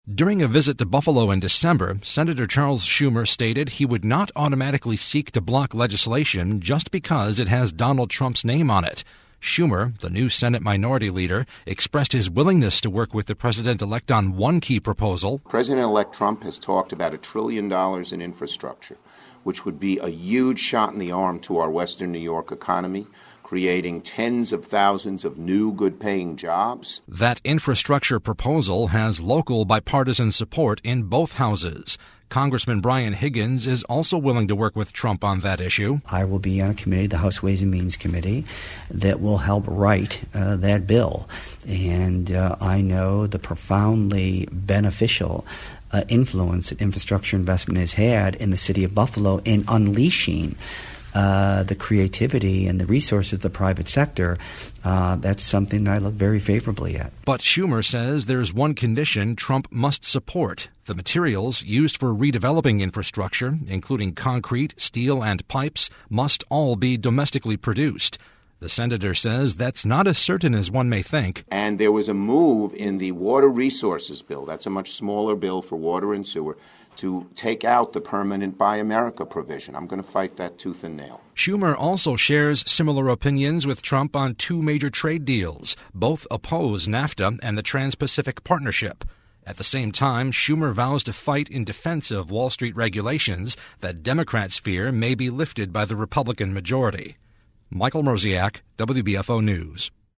During a visit to Buffalo in December, Senator Charles Schumer stated he would not automatically seek to block legislation just because it has Donald Trump's name on it. Schumer, the new Senate Minority Leader, expressed his willingness to work with the president-elect on one key proposal. President-elect Trump has talked about $1 trillion in infrastructure, which would be a huge shot in the arm to our Western New York economy, creating tens of thousands of new good-paying jobs. That infrastructure proposal has local bipartisan support in both houses. Congressman Brian Higgins is also willing to work with Trump on that issue. I will be on a committee, the House Ways and Means Committee, that will help write that bill. And I know the profoundly beneficial influence that infrastructure investment has had in the city of Buffalo in unleashing the creativity and the resources of the private sector. That's something that I look very favorably at. But Schumer says there's one condition Trump must support. The materials used for redeveloping infrastructure, including concrete, steel, and pipes, must all be domestically produced. The senator says that's not as certain as one may think. And there was a move in the Water Resources Bill, that's a much smaller bill for water and sewer, to take out the permanent Buy America provision. I'm going to fight that tooth and nail. Schumer also shares similar opinions with Trump on two major trade deals. Both oppose NAFTA and the Trans-Pacific Partnership. At the same time, Schumer vows to fight in defense of Wall Street regulations that Democrats fear may be lifted by the Republican majority. Michael Mroziak, WBFO News.